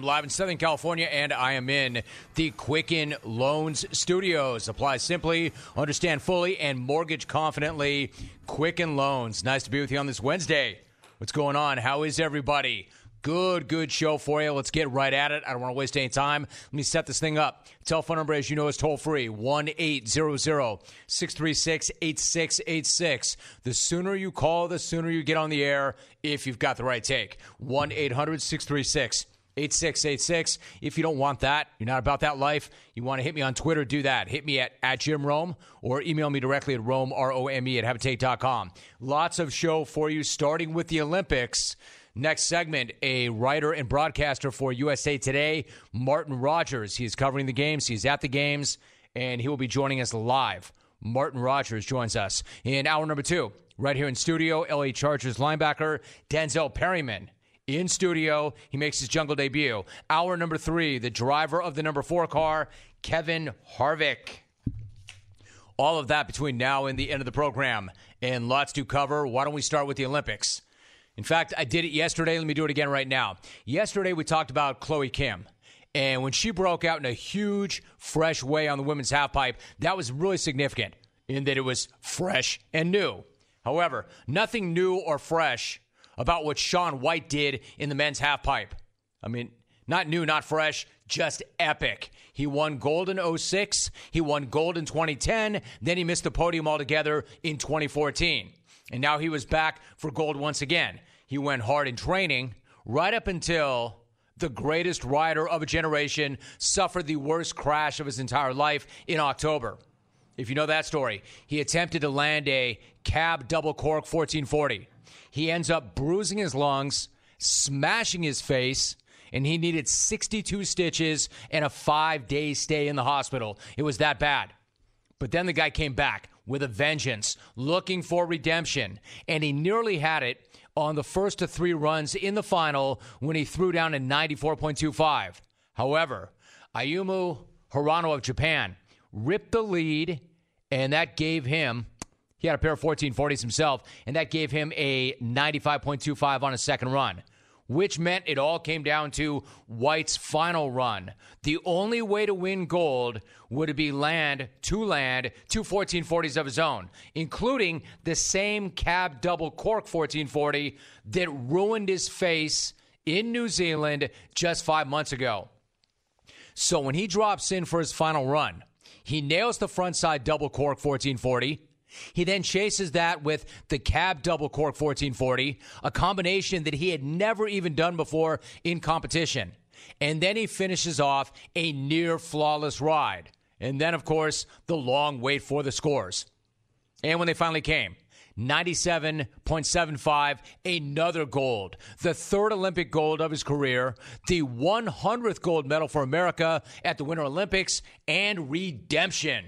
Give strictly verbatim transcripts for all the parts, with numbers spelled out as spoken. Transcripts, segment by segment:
I'm live in Southern California, and I am in the Quicken Loans Studios. Apply simply, understand fully, and mortgage confidently. Quicken Loans. Nice to be with you on this Wednesday. What's going on? How is everybody? Good, good show for you. Let's get right at it. I don't want to waste any time. Let me set this thing up. Telephone number, as you know, is toll-free, one eight hundred, six three six, eight six eight six. The sooner you call, the sooner you get on the air if you've got the right take. one eight hundred, six three six, eight six eight six. If you don't want that, you're not about that life, you want to hit me on Twitter, do that. Hit me at, at Jim Rome or email me directly at Rome, R O M E, at habitate dot com. Lots of show for you, starting with the Olympics. Next segment, a writer and broadcaster for U S A Today, Martin Rogers. He's covering the games. He's at the games, and he will be joining us live. Martin Rogers joins us in hour number two. Right here in studio, L A Chargers linebacker Denzel Perryman. In studio, he makes his jungle debut. Hour number three, the driver of the number four car, Kevin Harvick. All of that between now and the end of the program. And lots to cover. Why don't we start with the Olympics? In fact, I did it yesterday. Let me do it again right now. Yesterday, we talked about Chloe Kim. And when she broke out in a huge, fresh way on the women's halfpipe, that was really significant in that it was fresh and new. However, nothing new or fresh about what Shaun White did in the men's halfpipe. I mean, not new, not fresh, just epic. He won gold in oh six. He won gold in twenty ten. Then he missed the podium altogether in twenty fourteen. And now he was back for gold once again. He went hard in training right up until the greatest rider of a generation suffered the worst crash of his entire life in October. If you know that story, he attempted to land a cab double cork fourteen forty. He ends up bruising his lungs, smashing his face, and he needed sixty-two stitches and a five-day stay in the hospital. It was that bad. But then the guy came back with a vengeance, looking for redemption, and he nearly had it on the first of three runs in the final when he threw down a ninety-four point two five. However, Ayumu Hirano of Japan ripped the lead, and that gave him, he had a pair of fourteen forties himself, and that gave him a ninety-five point two five on his second run, which meant it all came down to White's final run. The only way to win gold would be land to land two fourteen forties of his own, including the same cab double cork fourteen forty that ruined his face in New Zealand just five months ago. So when he drops in for his final run, he nails the frontside double cork fourteen forty. He then chases that with the cab double cork fourteen forty, a combination that he had never even done before in competition. And then he finishes off a near flawless ride. And then, of course, the long wait for the scores. And when they finally came, ninety-seven point seven five, another gold, the third Olympic gold of his career, the one hundredth gold medal for America at the Winter Olympics, and redemption.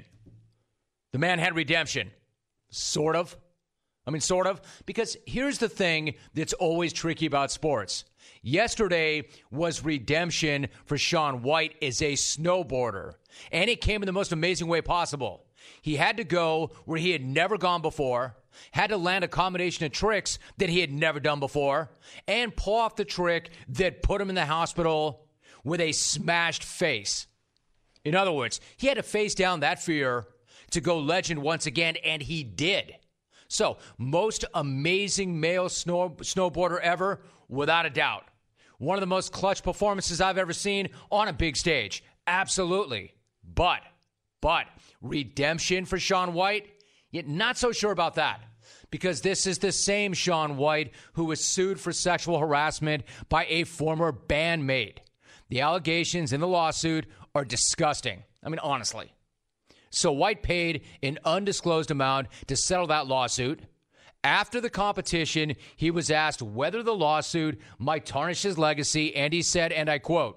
The man had redemption. Sort of. I mean, sort of. Because here's the thing that's always tricky about sports. Yesterday was redemption for Shaun White as a snowboarder. And it came in the most amazing way possible. He had to go where he had never gone before, had to land a combination of tricks that he had never done before, and pull off the trick that put him in the hospital with a smashed face. In other words, he had to face down that fear to go legend once again, and he did. So, most amazing male snow, snowboarder ever, without a doubt. One of the most clutch performances I've ever seen on a big stage. Absolutely. But, but, redemption for Shaun White? Yet not so sure about that. Because this is the same Shaun White who was sued for sexual harassment by a former bandmate. The allegations in the lawsuit are disgusting. I mean, honestly. So White paid an undisclosed amount to settle that lawsuit. After the competition, he was asked whether the lawsuit might tarnish his legacy, and he said, and I quote,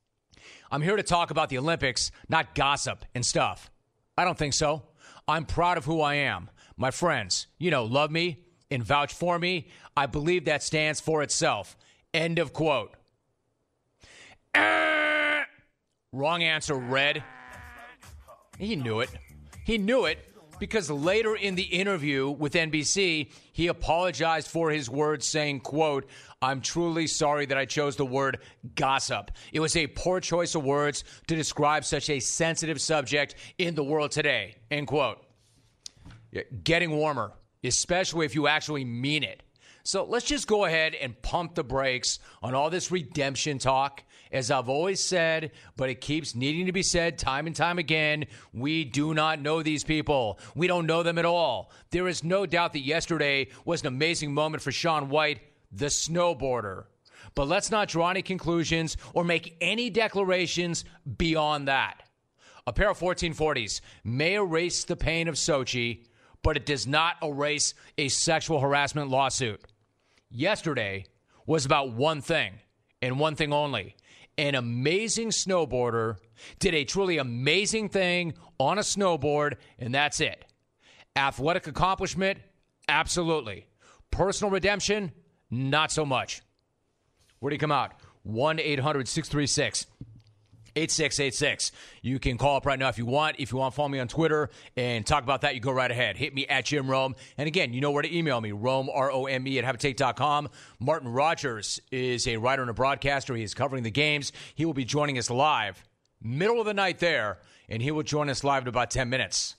"I'm here to talk about the Olympics, not gossip and stuff. I don't think so. I'm proud of who I am. My friends, you know, love me and vouch for me. I believe that stands for itself." End of quote. Wrong answer, Red. He knew it. He knew it. because later in the interview with N B C, he apologized for his words, saying, quote, "I'm truly sorry that I chose the word gossip. It was a poor choice of words to describe such a sensitive subject in the world today," end quote. Getting warmer, especially if you actually mean it. So let's just go ahead and pump the brakes on all this redemption talk. As I've always said, but it keeps needing to be said time and time again, we do not know these people. We don't know them at all. There is no doubt that yesterday was an amazing moment for Shaun White, the snowboarder. But let's not draw any conclusions or make any declarations beyond that. A pair of fourteen forties may erase the pain of Sochi, but it does not erase a sexual harassment lawsuit. Yesterday was about one thing, and one thing only. An amazing snowboarder did a truly amazing thing on a snowboard, and that's it. Athletic accomplishment? Absolutely. Personal redemption? Not so much. Where do you come out? one eight hundred six three six eight six eight six. You can call up right now if you want. If you want to follow me on Twitter and talk about that, you go right ahead. Hit me at Jim Rome. And again, you know where to email me, Rome, R O M E, at habitate dot com. Martin Rogers is a writer and a broadcaster. He is covering the games. He will be joining us live, middle of the night there, and he will join us live in about ten minutes.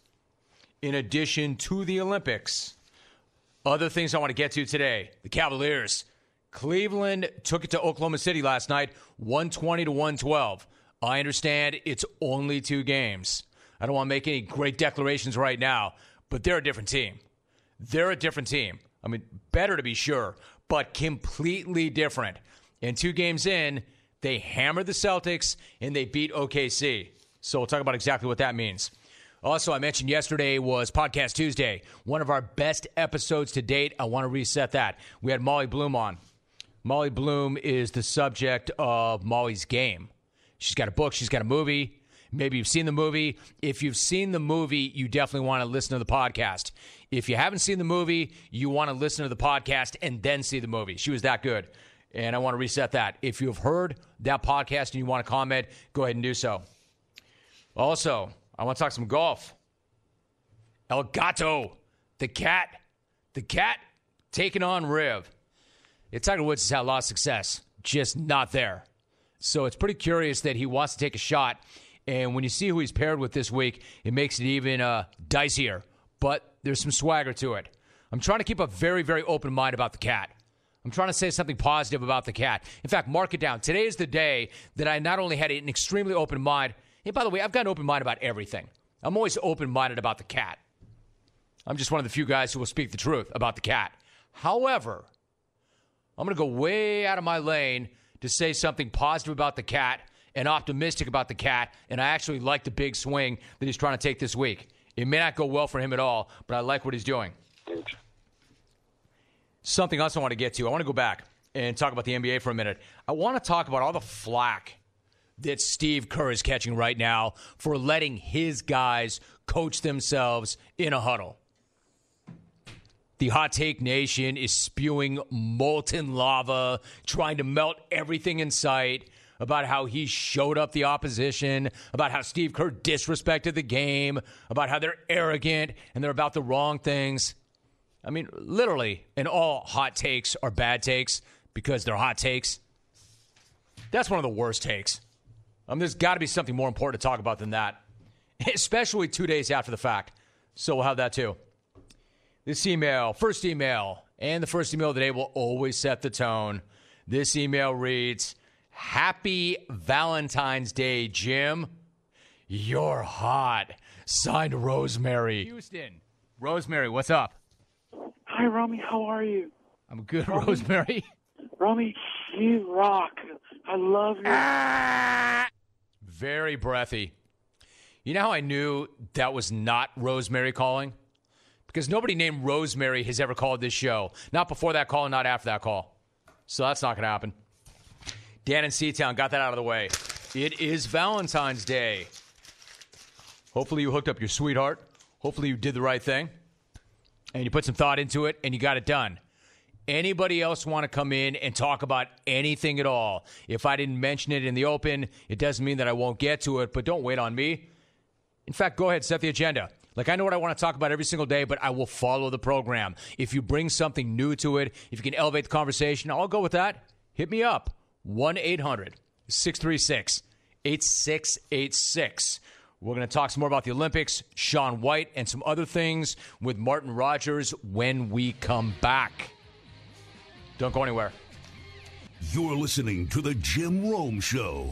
In addition to the Olympics, other things I want to get to today. The Cavaliers. Cleveland took it to Oklahoma City last night, one twenty to one twelve. I understand it's only two games. I don't want to make any great declarations right now, but they're a different team. They're a different team. I mean, better to be sure, but completely different. And two games in, they hammered the Celtics and they beat O K C. So we'll talk about exactly what that means. Also, I mentioned yesterday was Podcast Tuesday, one of our best episodes to date. I want to reset that. We had Molly Bloom on. Molly Bloom is the subject of Molly's Game. She's got a book. She's got a movie. Maybe you've seen the movie. If you've seen the movie, you definitely want to listen to the podcast. If you haven't seen the movie, you want to listen to the podcast and then see the movie. She was that good. And I want to reset that. If you've heard that podcast and you want to comment, go ahead and do so. Also, I want to talk some golf. El Gato, the cat. The cat taking on Riv. Yeah, Tiger Woods has had a lot of success, just not there. So it's pretty curious that he wants to take a shot. And when you see who he's paired with this week, it makes it even uh, dicier. But there's some swagger to it. I'm trying to keep a very, very open mind about the cat. I'm trying to say something positive about the cat. In fact, mark it down. Today is the day that I not only had an extremely open mind. And by the way, I've got an open mind about everything. I'm always open-minded about the cat. I'm just one of the few guys who will speak the truth about the cat. However, I'm going to go way out of my lane to say something positive about the cat and optimistic about the cat, and I actually like the big swing that he's trying to take this week. It may not go well for him at all, but I like what he's doing. Something else I want to get to. I want to go back and talk about the N B A for a minute. I want to talk about all the flack that Steve Kerr is catching right now for letting his guys coach themselves in a huddle. The Hot Take Nation is spewing molten lava, trying to melt everything in sight about how he showed up the opposition, about how Steve Kerr disrespected the game, about how they're arrogant and they're about the wrong things. I mean, literally, and all hot takes are bad takes because they're hot takes. That's one of the worst takes. I mean, there's got to be something more important to talk about than that, especially two days after the fact. So we'll have that too. This email, first email, and the first email of the day will always set the tone. This email reads, Happy Valentine's Day, Jim. You're hot. Signed, Rosemary. Houston. Rosemary, what's up? Hi, Romy. How are you? I'm good, Romy, Rosemary. Romy, you rock. I love you. Ah! Very breathy. You know how I knew that was not Rosemary calling? Because nobody named Rosemary has ever called this show. Not before that call and not after that call. So that's not going to happen. Dan in Seatown got that out of the way. It is Valentine's Day. Hopefully you hooked up your sweetheart. Hopefully you did the right thing. And you put some thought into it and you got it done. Anybody else want to come in and talk about anything at all? If I didn't mention it in the open, it doesn't mean that I won't get to it, but don't wait on me. In fact, go ahead, set the agenda. Like, I know what I want to talk about every single day, but I will follow the program. If you bring something new to it, if you can elevate the conversation, I'll go with that. Hit me up. one eight hundred six three six eight six eight six. We're going to talk some more about the Olympics, Shaun White, and some other things with Martin Rogers when we come back. Don't go anywhere. You're listening to The Jim Rome Show.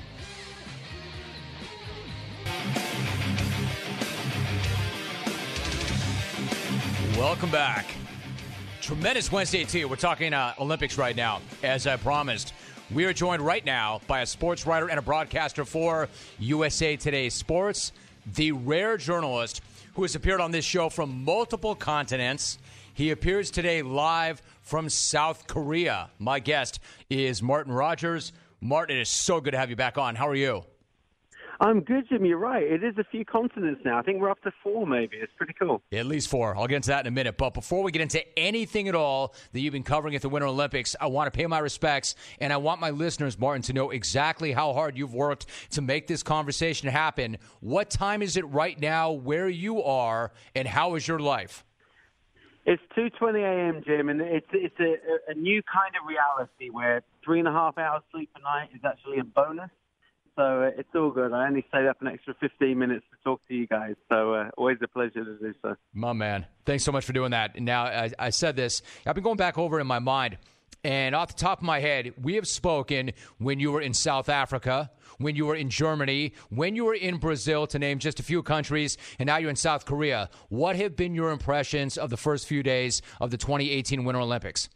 Welcome back. Tremendous Wednesday to you. We're talking uh, Olympics right now, as I promised. We are joined right now by a sports writer and a broadcaster for U S A Today Sports, the rare journalist who has appeared on this show from multiple continents. He appears today live from South Korea. My guest is Martin Rogers. Martin, it is so good to have you back on. How are you? I'm good, Jim. You're right. It is a few continents now. I think we're up to four, maybe. It's pretty cool. At least four. I'll get into that in a minute. But before we get into anything at all that you've been covering at the Winter Olympics, I want to pay my respects, and I want my listeners, Martin, to know exactly how hard you've worked to make this conversation happen. What time is it right now, where you are, and how is your life? It's two twenty a.m., Jim, and it's it's a, a new kind of reality where three and a half hours sleep a night is actually a bonus. So uh, it's all good. I only stayed up an extra fifteen minutes to talk to you guys. So uh, always a pleasure to do so. My man. Thanks so much for doing that. And now, I, I said this. I've been going back over it in my mind. And off the top of my head, we have spoken when you were in South Africa, when you were in Germany, when you were in Brazil, to name just a few countries, and now you're in South Korea. What have been your impressions of the first few days of the twenty eighteen Winter Olympics?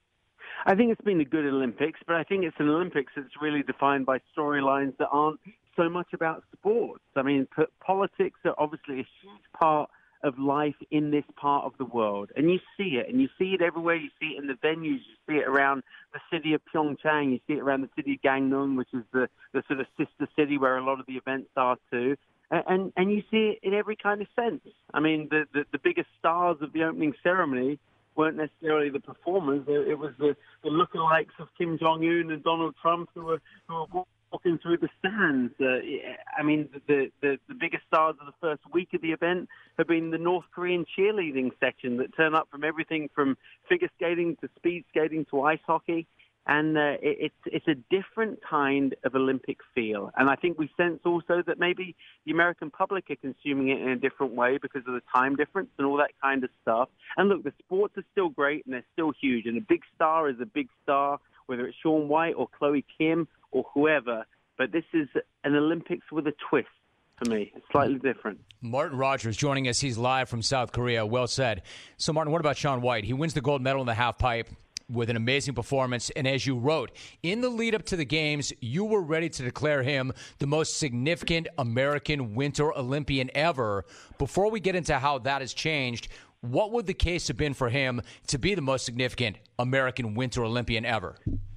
I think it's been a good Olympics, but I think it's an Olympics that's really defined by storylines that aren't so much about sports. I mean, p- politics are obviously a huge part of life in this part of the world. And you see it, and you see it everywhere. You see it in the venues. You see it around the city of Pyeongchang. You see it around the city of Gangneung, which is the, the sort of sister city where a lot of the events are too. And, and, and you see it in every kind of sense. I mean, the, the, the biggest stars of the opening ceremony weren't necessarily the performers. It was the, the lookalikes of Kim Jong-un and Donald Trump who were, who were walking through the stands. Uh, I mean, the, the, the biggest stars of the first week of the event have been the North Korean cheerleading section that turn up from everything from figure skating to speed skating to ice hockey. And uh, it, it's it's a different kind of Olympic feel. And I think we sense also that maybe the American public are consuming it in a different way because of the time difference and all that kind of stuff. And look, the sports are still great and they're still huge. And a big star is a big star, whether it's Shaun White or Chloe Kim or whoever. But this is an Olympics with a twist for me. It's slightly different. Martin Rogers joining us. He's live from South Korea. Well said. So, Martin, what about Shaun White? He wins the gold medal in the half pipe with an amazing performance. And as you wrote, in the lead up to the games, you were ready to declare him the most significant American Winter Olympian ever. Before we get into how that has changed, what would the case have been for him to be the most significant American Winter Olympian ever?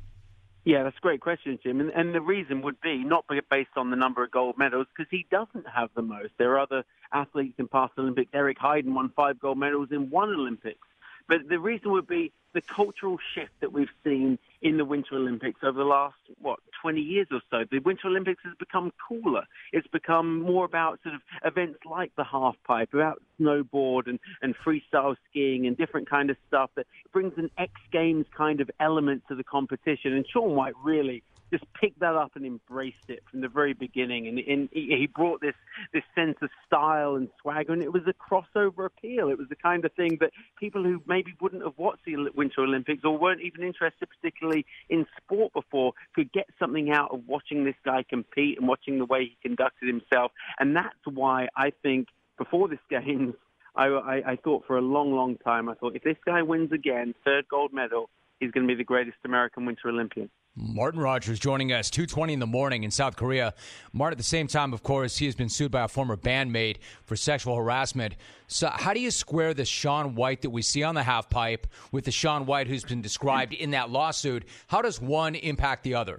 Yeah, that's a great question, Jim. And, and the reason would be not based on the number of gold medals, because he doesn't have the most. There are other athletes in past Olympics. Eric Heiden won five gold medals in one Olympics. But the reason would be the cultural shift that we've seen in the Winter Olympics over the last, what, twenty years or so. The Winter Olympics has become cooler. It's become more about sort of events like the half pipe, about snowboard and, and freestyle skiing and different kind of stuff that brings an X Games kind of element to the competition. And Shaun White really just picked that up and embraced it from the very beginning. And, and he brought this, this sense of style and swagger, and it was a crossover appeal. It was the kind of thing that people who maybe wouldn't have watched the Winter Olympics or weren't even interested particularly in sport before could get something out of watching this guy compete and watching the way he conducted himself. And that's why I think before this Games, I, I, I thought for a long, long time, I thought if this guy wins again, third gold medal, he's going to be the greatest American Winter Olympian. Martin Rogers joining us, two twenty in the morning in South Korea. Martin, at the same time, of course, he has been sued by a former bandmate for sexual harassment. So how do you square the Shaun White that we see on the half pipe with the Shaun White who's been described in that lawsuit? How does one impact the other?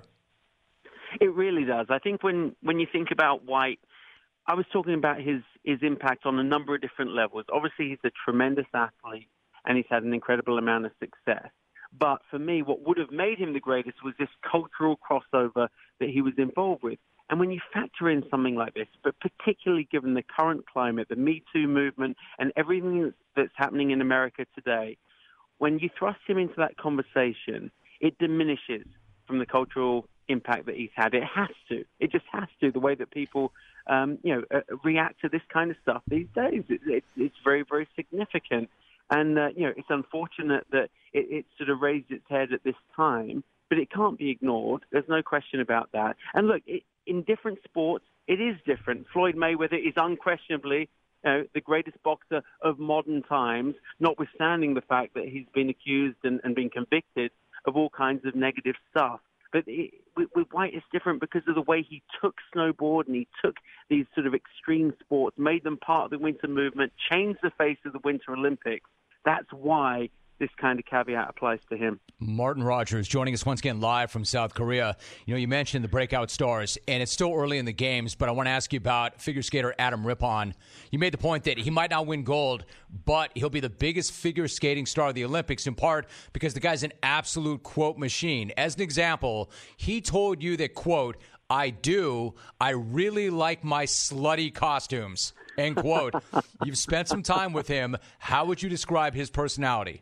It really does. I think when, when you think about White, I was talking about his, his impact on a number of different levels. Obviously, he's a tremendous athlete, and he's had an incredible amount of success. But for me, what would have made him the greatest was this cultural crossover that he was involved with. And when you factor in something like this, but particularly given the current climate, the Me Too movement, and everything that's happening in America today, when you thrust him into that conversation, it diminishes from the cultural impact that he's had. It has to. It just has to. The way that people, um, you know, uh, react to this kind of stuff these days, it, it, it's very, very significant. And, uh, you know, it's unfortunate that it, it sort of raised its head at this time, but it can't be ignored. There's no question about that. And look, it, in different sports, it is different. Floyd Mayweather is unquestionably you know, the greatest boxer of modern times, notwithstanding the fact that he's been accused and, and been convicted of all kinds of negative stuff. But it, with, with White, it's different because of the way he took snowboard and he took these sort of extreme sports, made them part of the winter movement, changed the face of the Winter Olympics. That's why this kind of caveat applies to him. Martin Rogers joining us once again live from South Korea. You know, you mentioned the breakout stars, and it's still early in the games, but I want to ask you about figure skater Adam Rippon. You made the point that he might not win gold, but he'll be the biggest figure skating star of the Olympics, in part because the guy's an absolute quote machine. As an example, he told you that, quote, I do. I really like my slutty costumes, end quote. You've spent some time with him. How would you describe his personality?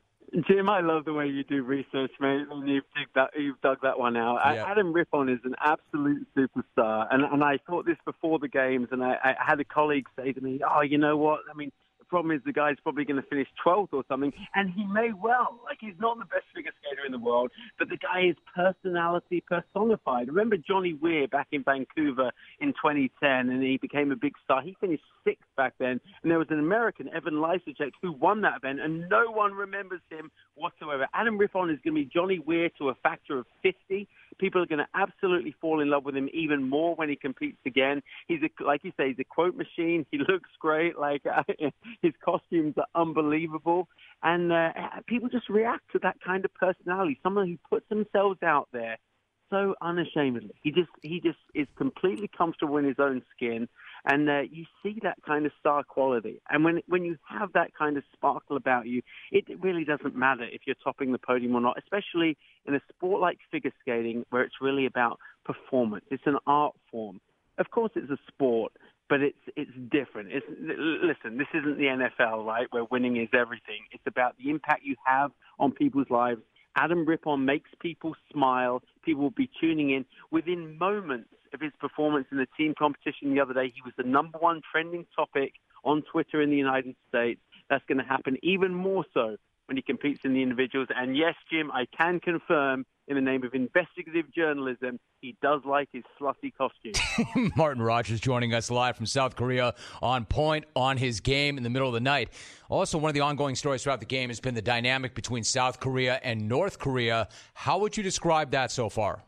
Jim, I love the way you do research, mate. And you've dug that, you've dug that one out. Yeah. Adam Rippon is an absolute superstar. And, and I thought this before the games, and I, I had a colleague say to me, oh, you know what? I mean, the problem is the guy's probably going to finish twelfth or something, and he may well. Like, he's not the best figure skater in the world, but the guy is personality personified. Remember Johnny Weir back in Vancouver in twenty ten, and he became a big star. He finished sixth back then, and there was an American, Evan Lysacek, who won that event, and no one remembers him whatsoever. Adam Rippon is going to be Johnny Weir to a factor of fifty. People are going to absolutely fall in love with him even more when he competes again. He's a, like you say, he's a quote machine. He looks great. Like uh, his costumes are unbelievable, and uh, people just react to that kind of personality. Someone who puts themselves out there so unashamedly. He just he just is completely comfortable in his own skin, and uh, you see that kind of star quality. And when when you have that kind of sparkle about you, it really doesn't matter if you're topping the podium or not, especially in a sport like figure skating where it's really about performance. It's an art form. Of course, it's a sport, but it's it's different. It's, listen, this isn't the N F L, right, where winning is everything. It's about the impact you have on people's lives. Adam Rippon makes people smile. People will be tuning in. Within moments of his performance in the team competition the other day, he was the number one trending topic on Twitter in the United States. That's going to happen even more so when he competes in the individuals. And yes, Jim, I can confirm in the name of investigative journalism, he does like his slutty costume. Martin Rogers joining us live from South Korea, on point, on his game in the middle of the night. Also, one of the ongoing stories throughout the game has been the dynamic between South Korea and North Korea. How would you describe that so far?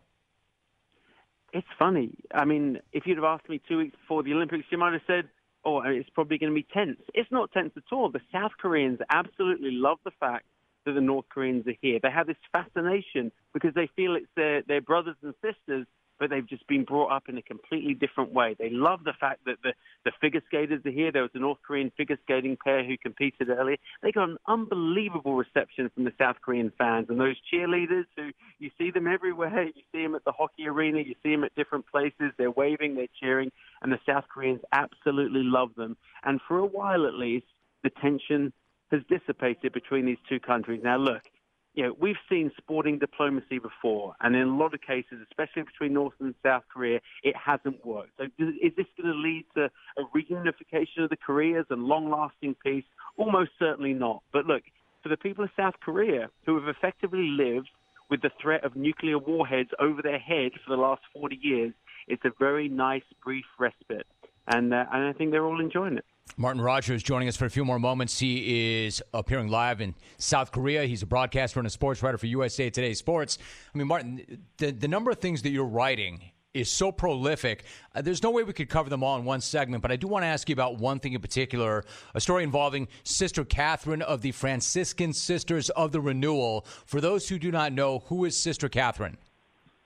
It's funny. I mean, if you'd have asked me two weeks before the Olympics, you might have said, oh, it's probably going to be tense. It's not tense at all. The South Koreans absolutely love the fact that the North Koreans are here. They have this fascination because they feel it's their, their brothers and sisters, but they've just been brought up in a completely different way. They love the fact that the, the figure skaters are here. There was a North Korean figure skating pair who competed earlier. They got an unbelievable reception from the South Korean fans. And those cheerleaders who, you see them everywhere. You see them at the hockey arena. You see them at different places. They're waving, they're cheering. And the South Koreans absolutely love them. And for a while at least, the tension has dissipated between these two countries. Now, look, you know, we've seen sporting diplomacy before, and in a lot of cases, especially between North and South Korea, it hasn't worked. So is this going to lead to a reunification of the Koreas and long-lasting peace? Almost certainly not. But look, for the people of South Korea who have effectively lived with the threat of nuclear warheads over their head for the last forty years, it's a very nice, brief respite. And, uh, and I think they're all enjoying it. Martin Rogers joining us for a few more moments. He is appearing live in South Korea. He's a broadcaster and a sports writer for U S A Today Sports. I mean, Martin, the, the number of things that you're writing is so prolific. Uh, there's no way we could cover them all in one segment, but I do want to ask you about one thing in particular, a story involving Sister Catherine of the Franciscan Sisters of the Renewal. For those who do not know, who is Sister Catherine?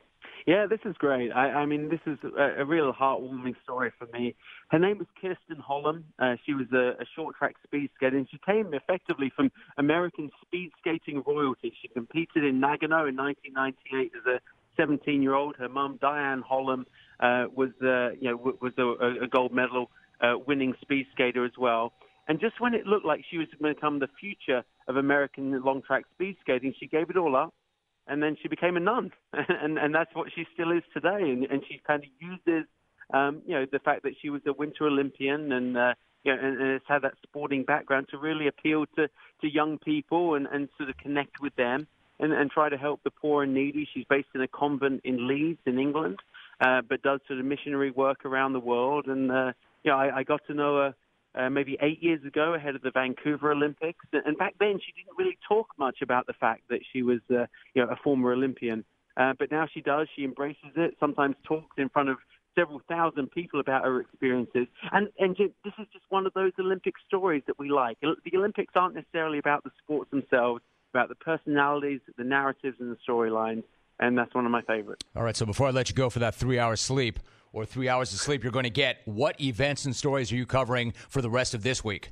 Yeah, this is great. I, I mean, this is a, a real heartwarming story for me. Her name was Kirsten Holm. Uh, she was a, a short-track speed skater, and she came effectively from American speed skating royalty. She competed in Nagano in nineteen ninety-eight as a seventeen-year-old. Her mum, Diane Holm, uh, was uh, you know was a, a gold medal uh, winning speed skater as well. And just when it looked like she was going to become the future of American long-track speed skating, she gave it all up. And then she became a nun, and and that's what she still is today. And, and she kind of uses, um, you know, the fact that she was a Winter Olympian and, uh, you know, and, and has had that sporting background to really appeal to, to young people and, and sort of connect with them and, and try to help the poor and needy. She's based in a convent in Leeds in England, uh, but does sort of missionary work around the world. And, uh, you know, I, I got to know her Uh, maybe eight years ago ahead of the Vancouver Olympics. And back then, she didn't really talk much about the fact that she was uh, you know, a former Olympian. Uh, but now she does. She embraces it, sometimes talks in front of several thousand people about her experiences. And, and this is just one of those Olympic stories that we like. The Olympics aren't necessarily about the sports themselves, about the personalities, the narratives, and the storylines. And that's one of my favorites. All right, so before I let you go for that three-hour sleep, or three hours of sleep you're going to get, what events and stories are you covering for the rest of this week?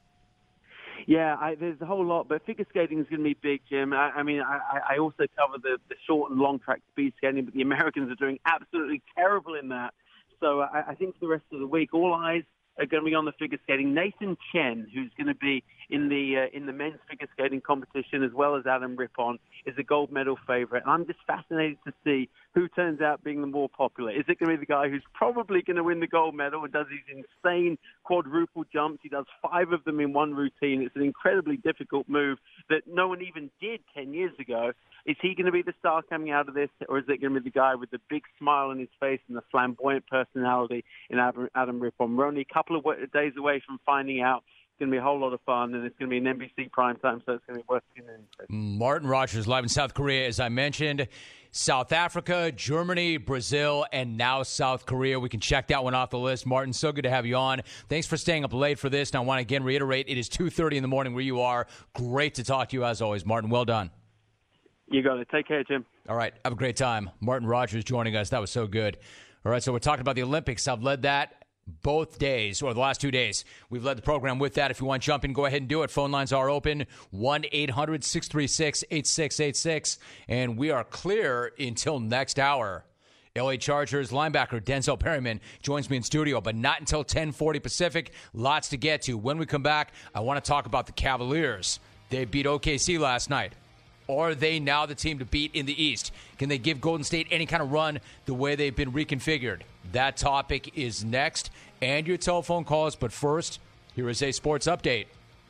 Yeah, I, there's a whole lot, but figure skating is going to be big, Jim. I, I mean, I, I also cover the, the short and long track speed skating, but the Americans are doing absolutely terrible in that. So I, I think for the rest of the week, all eyes are going to be on the figure skating. Nathan Chen, who's going to be in the uh, in the men's figure skating competition, as well as Adam Rippon, is a gold medal favorite. And I'm just fascinated to see who turns out being the more popular. Is it going to be the guy who's probably going to win the gold medal and does these insane quadruple jumps? He does five of them in one routine. It's an incredibly difficult move that no one even did ten years ago. Is he going to be the star coming out of this, or is it going to be the guy with the big smile on his face and the flamboyant personality in Adam, Adam Rippon? We're only a couple of days away from finding out. It's going to be a whole lot of fun, and it's going to be an N B C primetime, so it's going to be worth tuning into. Martin Rogers live in South Korea, as I mentioned. South Africa, Germany, Brazil, and now South Korea. We can check that one off the list. Martin, so good to have you on. Thanks for staying up late for this. And I want to again reiterate, it is two thirty in the morning where you are. Great to talk to you as always, Martin. Well done. You got it. Take care, Jim. All right. Have a great time. Martin Rogers joining us. That was so good. All right. So we're talking about the Olympics. I've led that both days, or the last two days. We've led the program with that. If you want to jump in, go ahead and do it. Phone lines are open, one eight hundred six three six eight six eight six. And we are clear until next hour. L A Chargers linebacker Denzel Perryman joins me in studio, but not until ten forty Pacific. Lots to get to. When we come back, I want to talk about the Cavaliers. They beat O K C last night. Are they now the team to beat in the East? Can they give Golden State any kind of run the way they've been reconfigured? That topic is next, and your telephone calls. But first, here is a sports update.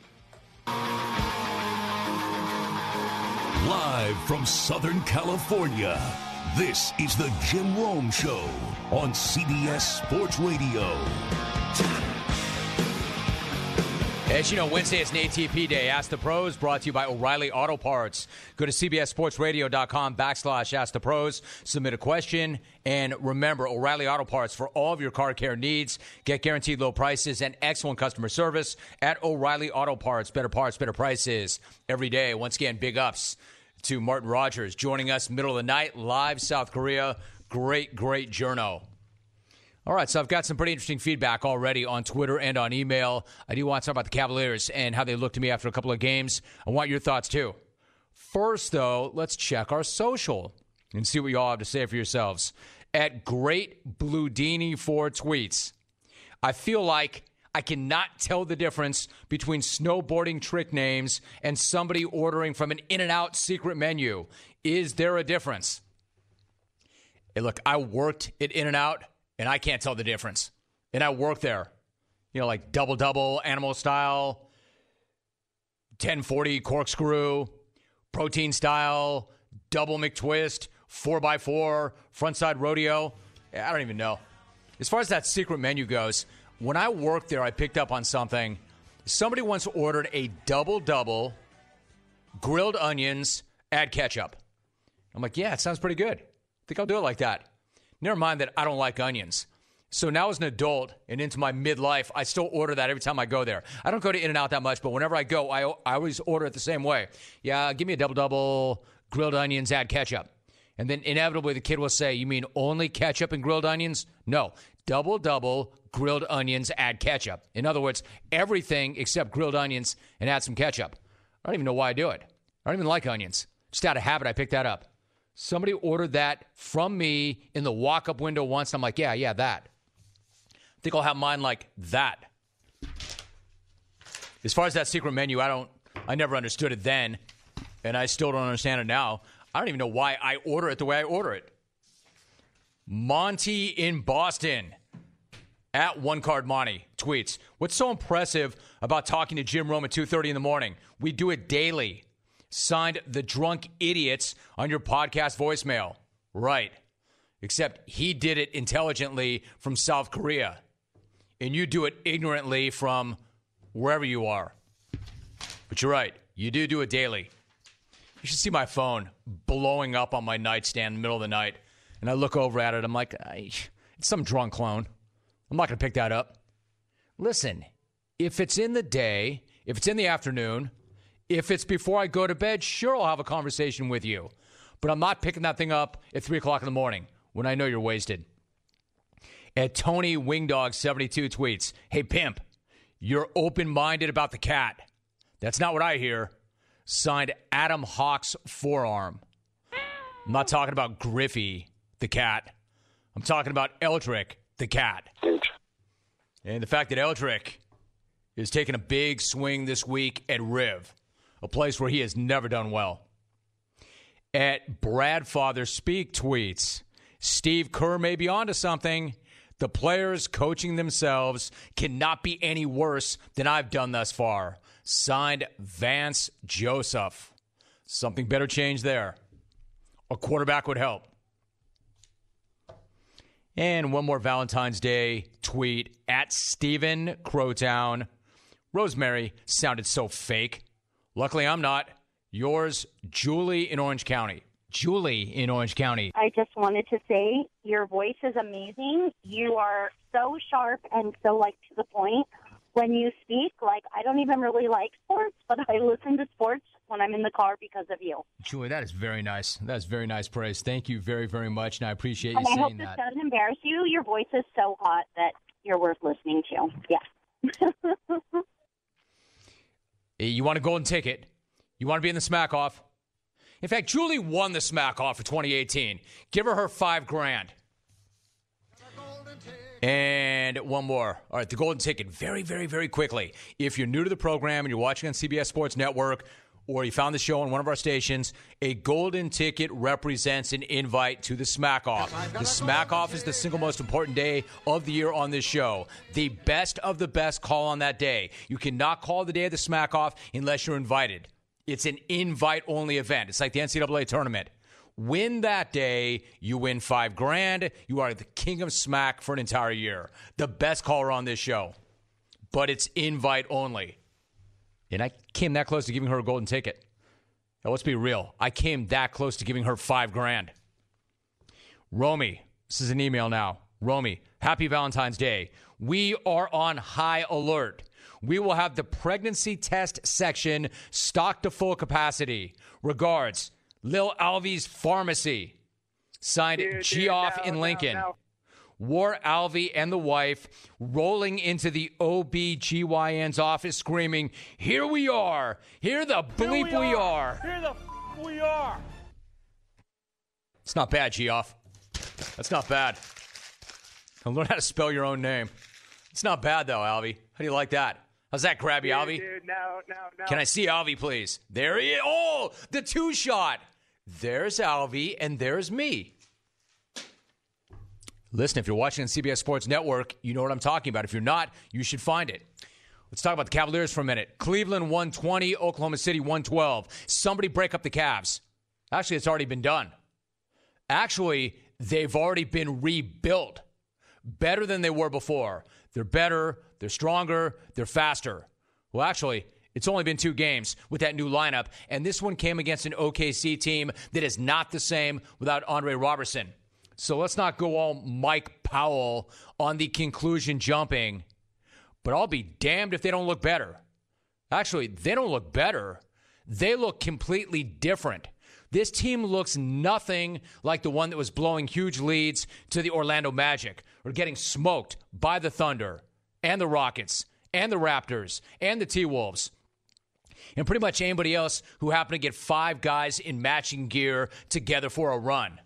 Live from Southern California, this is the Jim Rome Show on C B S Sports Radio. As you know, Wednesday is an A T P day. Ask the Pros, brought to you by O'Reilly Auto Parts. Go to cbssportsradio.com backslash Ask the Pros. Submit a question. And remember, O'Reilly Auto Parts for all of your car care needs. Get guaranteed low prices and excellent customer service at O'Reilly Auto Parts. Better parts, better prices every day. Once again, big ups to Martin Rogers joining us middle of the night, live South Korea. Great, great journo. All right, so I've got some pretty interesting feedback already on Twitter and on email. I do want to talk about the Cavaliers and how they looked to me after a couple of games. I want your thoughts, too. First, though, let's check our social and see what you all have to say for yourselves. At Great Bluedini for tweets, I feel like I cannot tell the difference between snowboarding trick names and somebody ordering from an In-N-Out secret menu. Is there a difference? Hey, look, I worked at In-N-Out. And I can't tell the difference. And I work there. You know, like double-double, animal style, ten forty corkscrew, protein style, double McTwist, four by four, frontside rodeo. I don't even know. As far as that secret menu goes, when I worked there, I picked up on something. Somebody once ordered a double-double, grilled onions, add ketchup. I'm like, yeah, it sounds pretty good. I think I'll do it like that. Never mind that I don't like onions. So now as an adult and into my midlife, I still order that every time I go there. I don't go to In-N-Out that much, but whenever I go, I, I always order it the same way. Yeah, give me a double-double, grilled onions, add ketchup. And then inevitably the kid will say, you mean only ketchup and grilled onions? No, double, double, grilled onions, add ketchup. In other words, everything except grilled onions and add some ketchup. I don't even know why I do it. I don't even like onions. Just out of habit, I picked that up. Somebody ordered that from me in the walk-up window once, and I'm like, yeah, yeah, that. I think I'll have mine like that. As far as that secret menu, I don't, I never understood it then, and I still don't understand it now. I don't even know why I order it the way I order it. Monty in Boston, at One Card Monty, tweets, what's so impressive about talking to Jim Rome at two thirty in the morning? We do it daily. Signed, the drunk idiots on your podcast voicemail. Right. Except he did it intelligently from South Korea. And you do it ignorantly from wherever you are. But you're right. You do do it daily. You should see my phone blowing up on my nightstand in the middle of the night. And I look over at it. I'm like, it's some drunk clone. I'm not going to pick that up. Listen, if it's in the day, if it's in the afternoon, if it's before I go to bed, sure, I'll have a conversation with you. But I'm not picking that thing up at three o'clock in the morning when I know you're wasted. At Tony Wingdog seventy-two tweets, hey, pimp, you're open-minded about the cat. That's not what I hear. Signed, Adam Hawk's forearm. I'm not talking about Griffey, the cat. I'm talking about Eldrick, the cat. And the fact that Eldrick is taking a big swing this week at Riv, a place where he has never done well. At Bradfather Speak tweets, Steve Kerr may be onto something. The players coaching themselves cannot be any worse than I've done thus far. Signed, Vance Joseph. Something better change there. A quarterback would help. And one more Valentine's Day tweet at Stephen Crowtown. Rosemary sounded so fake. Luckily, I'm not. Yours, Julie in Orange County. Julie in Orange County. I just wanted to say your voice is amazing. You are so sharp and so, like, to the point when you speak. Like, I don't even really like sports, but I listen to sports when I'm in the car because of you. Julie, that is very nice. That is very nice praise. Thank you very, very much, and I appreciate you and saying I hope that. this doesn't embarrass you. Your voice is so hot that you're worth listening to. Yeah. You want a golden ticket. You want to be in the Smack Off. In fact, Julie won the Smack Off for twenty eighteen. Give her her five grand. And one more. All right, the golden ticket. Very, very, very quickly. If you're new to the program and you're watching on C B S Sports Network, or you found the show on one of our stations, a golden ticket represents an invite to the Smack Off. The Smack Off is the single most important day of the year on this show. The best of the best call on that day. You cannot call the day of the Smack Off unless you're invited. It's an invite-only event. It's like the N C double A tournament. Win that day, you win five grand. You are the king of smack for an entire year. The best caller on this show. But it's invite only. And I came that close to giving her a golden ticket. Now, let's be real. I came that close to giving her five grand. Romy, this is an email now. Romy, happy Valentine's Day. We are on high alert. We will have the pregnancy test section stocked to full capacity. Regards, Lil Alvy's Pharmacy. Signed, Dude, Geoff dude, in no, Lincoln. no, no. Wore Alvy and the wife rolling into the O B G Y N's office screaming, here we are. Here the bleep Here we are. Here the f- we are. It's not bad, Geoff. That's not bad. Learn how to spell your own name. It's not bad, though, Alvy. How do you like that? How's that grabby, Dude, Alvy? dude, no, no, no. Can I see Alvy, please? There he is. Oh, the two-shot. There's Alvy, and there's me. Listen, if you're watching on C B S Sports Network, you know what I'm talking about. If you're not, you should find it. Let's talk about the Cavaliers for a minute. Cleveland one twenty, Oklahoma City one twelve. Somebody break up the Cavs. Actually, it's already been done. Actually, they've already been rebuilt. Better than they were before. They're better, they're stronger, they're faster. Well, actually, it's only been two games with that new lineup, and this one came against an O K C team that is not the same without Andre Robertson. So let's not go all Mike Powell on the conclusion jumping, but I'll be damned if they don't look better. Actually, they don't look better. They look completely different. This team looks nothing like the one that was blowing huge leads to the Orlando Magic or getting smoked by the Thunder and the Rockets and the Raptors and the T-Wolves. And pretty much anybody else who happened to get five guys in matching gear together for a run.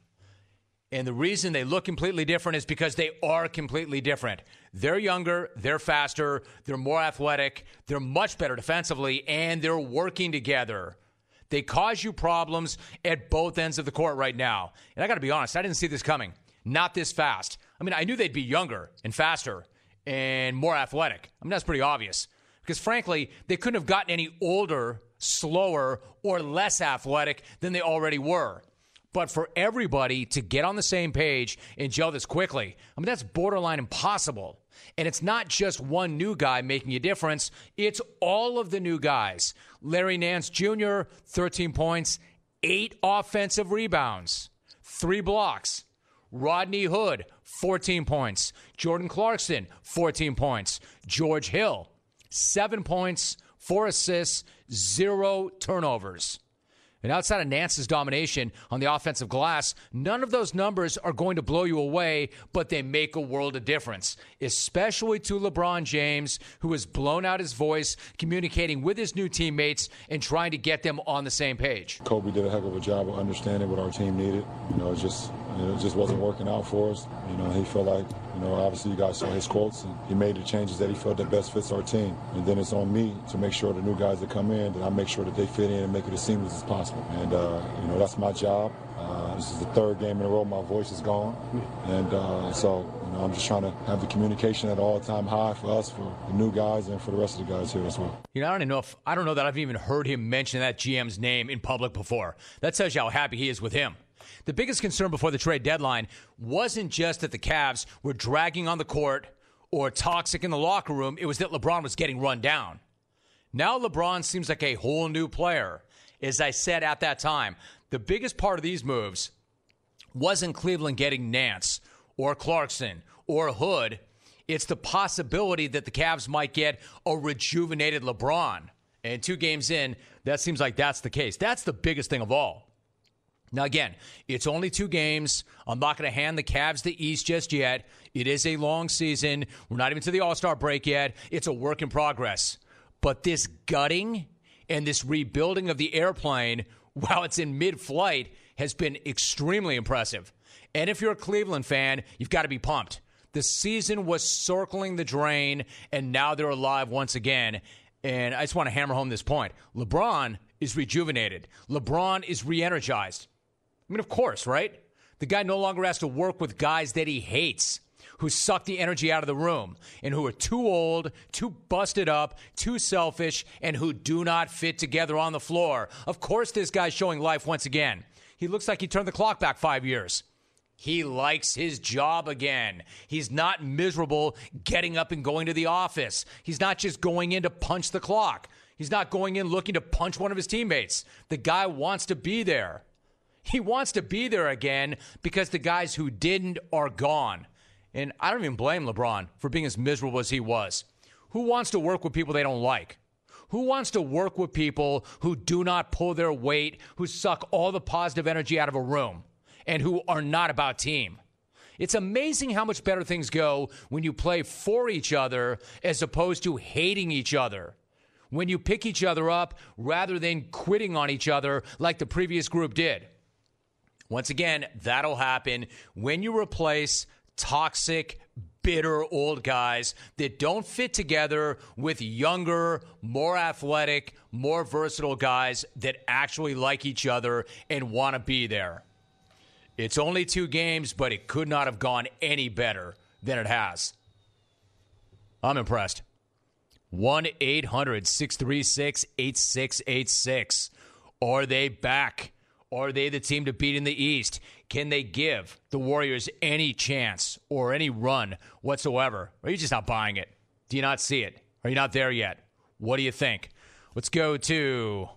And the reason they look completely different is because they are completely different. They're younger, they're faster, they're more athletic, they're much better defensively, and they're working together. They cause you problems at both ends of the court right now. And I got to be honest, I didn't see this coming. Not this fast. I mean, I knew they'd be younger and faster and more athletic. I mean, that's pretty obvious. Because frankly, they couldn't have gotten any older, slower, or less athletic than they already were. But for everybody to get on the same page and gel this quickly, I mean, that's borderline impossible. And it's not just one new guy making a difference. It's all of the new guys. Larry Nance Junior, thirteen points, eight offensive rebounds, three blocks. Rodney Hood, fourteen points. Jordan Clarkson, fourteen points. George Hill, seven points, four assists, zero turnovers. And outside of Nance's domination on the offensive glass, none of those numbers are going to blow you away, but they make a world of difference, especially to LeBron James, who has blown out his voice, communicating with his new teammates and trying to get them on the same page. Kobe did a heck of a job of understanding what our team needed. You know, it just, you know, it just wasn't working out for us. You know, he felt like, you know, obviously you guys saw his quotes, and he made the changes that he felt that best fits our team. And then it's on me to make sure the new guys that come in, that I make sure that they fit in and make it as seamless as possible. And, uh, you know, that's my job. Uh, this is the third game in a row my voice is gone. And uh, so, you know, I'm just trying to have the communication at all-time high for us, for the new guys, and for the rest of the guys here as well. You know, I don't even know if, I don't know that I've even heard him mention that G M's name in public before. That tells you how happy he is with him. The biggest concern before the trade deadline wasn't just that the Cavs were dragging on the court or toxic in the locker room. It was that LeBron was getting run down. Now LeBron seems like a whole new player. As I said at that time, the biggest part of these moves wasn't Cleveland getting Nance or Clarkson or Hood. It's the possibility that the Cavs might get a rejuvenated LeBron. And two games in, that seems like that's the case. That's the biggest thing of all. Now, again, it's only two games. I'm not going to hand the Cavs the East just yet. It is a long season. We're not even to the All-Star break yet. It's a work in progress. But this gutting and this rebuilding of the airplane while it's in mid-flight has been extremely impressive. And if you're a Cleveland fan, you've got to be pumped. The season was circling the drain, and now they're alive once again. And I just want to hammer home this point. LeBron is rejuvenated. LeBron is re-energized. I mean, of course, right? The guy no longer has to work with guys that he hates, who suck the energy out of the room, and who are too old, too busted up, too selfish, and who do not fit together on the floor. Of course, this guy's showing life once again. He looks like he turned the clock back five years. He likes his job again. He's not miserable getting up and going to the office. He's not just going in to punch the clock. He's not going in looking to punch one of his teammates. The guy wants to be there. He wants to be there again because the guys who didn't are gone. And I don't even blame LeBron for being as miserable as he was. Who wants to work with people they don't like? Who wants to work with people who do not pull their weight, who suck all the positive energy out of a room, and who are not about team? It's amazing how much better things go when you play for each other as opposed to hating each other. When you pick each other up rather than quitting on each other like the previous group did. Once again, that'll happen when you replace toxic, bitter old guys that don't fit together with younger, more athletic, more versatile guys that actually like each other and want to be there. It's only two games, but it could not have gone any better than it has. I'm impressed. one eight hundred six three six eight six eight six. Are they back? Are they the team to beat in the East? Can they give the Warriors any chance or any run whatsoever? Or are you just not buying it? Do you not see it? Are you not there yet? What do you think? Let's go to...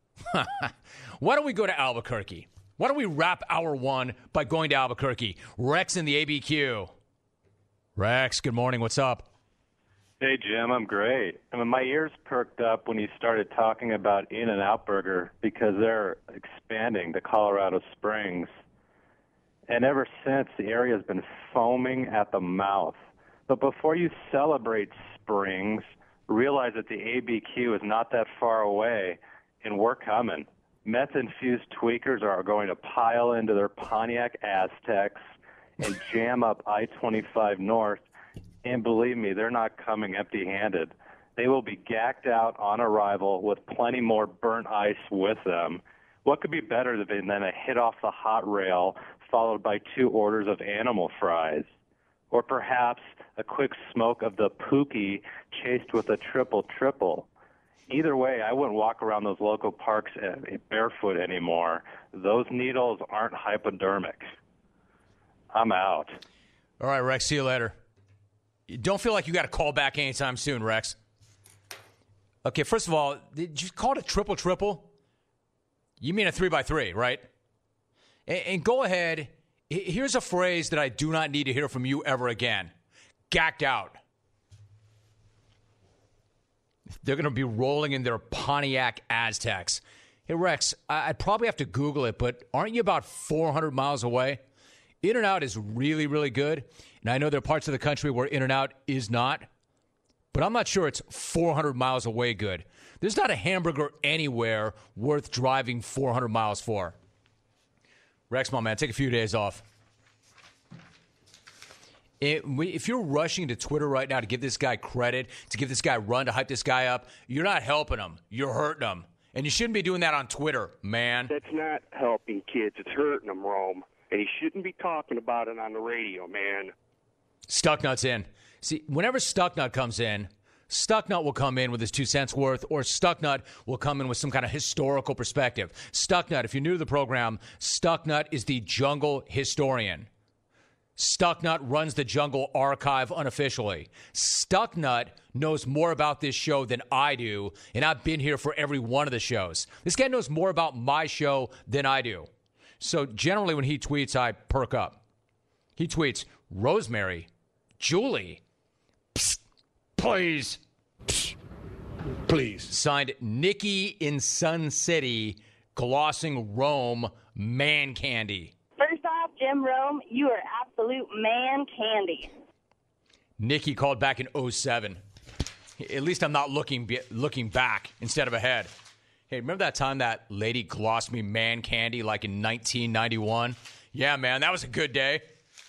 Why don't we go to Albuquerque? Why don't we wrap hour one by going to Albuquerque? Rex in the A B Q. Rex, good morning. What's up? Hey, Jim, I'm great. I mean, my ears perked up when you started talking about In-N-Out Burger because they're expanding to Colorado Springs. And ever since, the area has been foaming at the mouth. But before you celebrate Springs, realize that the A B Q is not that far away, and we're coming. Meth-infused tweakers are going to pile into their Pontiac Aztecs and jam up I twenty-five North. And believe me, they're not coming empty-handed. They will be gacked out on arrival with plenty more burnt ice with them. What could be better than a hit off the hot rail followed by two orders of animal fries? Or perhaps a quick smoke of the Pookie chased with a triple-triple. Either way, I wouldn't walk around those local parks barefoot anymore. Those needles aren't hypodermic. I'm out. All right, Rex, see you later. Don't feel like you got to call back anytime soon, Rex. Okay, first of all, did you call it a triple-triple? You mean a three by three, right? And, and go ahead. Here's a phrase that I do not need to hear from you ever again. Gacked out. They're going to be rolling in their Pontiac Aztecs. Hey, Rex, I'd probably have to Google it, but aren't you about four hundred miles away? In-N-Out is really, really good. And I know there are parts of the country where In-N-Out is not. But I'm not sure it's four hundred miles away good. There's not a hamburger anywhere worth driving four hundred miles for. Rex, my man, take a few days off. It, if you're rushing to Twitter right now to give this guy credit, to give this guy a run, to hype this guy up, you're not helping him. You're hurting him. And you shouldn't be doing that on Twitter, man. That's not helping kids. It's hurting them, Rome. And he shouldn't be talking about it on the radio, man. Stucknut's in. See, whenever Stucknut comes in, Stucknut will come in with his two cents worth, or Stucknut will come in with some kind of historical perspective. Stucknut, if you're new to the program, Stucknut is the jungle historian. Stucknut runs the Jungle Archive unofficially. Stucknut knows more about this show than I do, and I've been here for every one of the shows. This guy knows more about my show than I do. So generally when he tweets, I perk up. He tweets, Rosemary, Julie, psst, please, psst, please. Signed Nikki in Sun City, glossing Rome, man candy. First off, Jim Rome, you are absolute man candy. Nikki called back in oh seven. At least I'm not looking looking back instead of ahead. Hey, remember that time that lady glossed me man candy like in nineteen ninety-one? Yeah, man, that was a good day.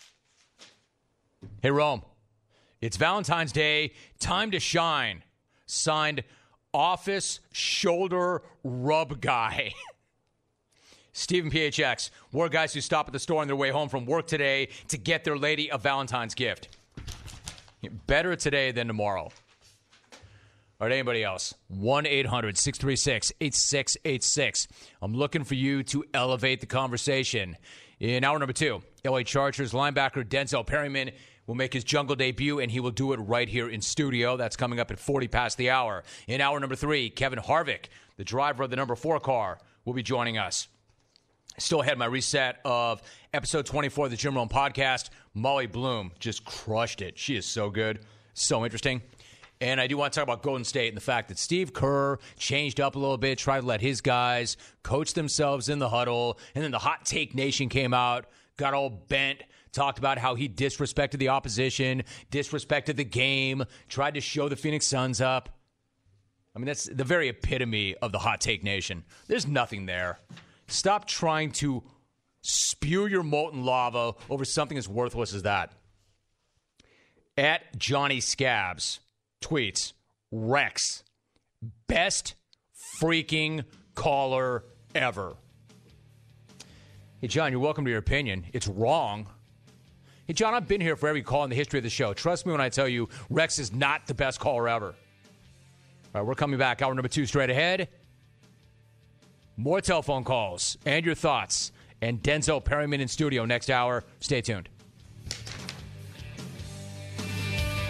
Hey, Rome, it's Valentine's Day. Time to shine. Signed, Office Shoulder Rub Guy. Stephen P H X, more guys who stop at the store on their way home from work today to get their lady a Valentine's gift. Better today than tomorrow. All right, anybody else? one eight hundred six three six eight six eight six. I'm looking for you to elevate the conversation. In hour number two, L A Chargers linebacker Denzel Perryman will make his jungle debut, and he will do it right here in studio. That's coming up at forty past the hour. In hour number three, Kevin Harvick, the driver of the number four car, will be joining us. Still ahead, my reset of episode twenty-four of the Jim Rome podcast. Molly Bloom just crushed it. She is so good, so interesting. And I do want to talk about Golden State and the fact that Steve Kerr changed up a little bit, tried to let his guys coach themselves in the huddle, and then the Hot Take Nation came out, got all bent, talked about how he disrespected the opposition, disrespected the game, tried to show the Phoenix Suns up. I mean, that's the very epitome of the Hot Take Nation. There's nothing there. Stop trying to spew your molten lava over something as worthless as that. At Johnny Scabs tweets, Rex, best freaking caller ever. Hey, John, you're welcome to your opinion. It's wrong. Hey, John, I've been here for every call in the history of the show. Trust me when I tell you, Rex is not the best caller ever. All right, we're coming back. Hour number two straight ahead. More telephone calls and your thoughts. And Denzel Perryman in studio next hour. Stay tuned.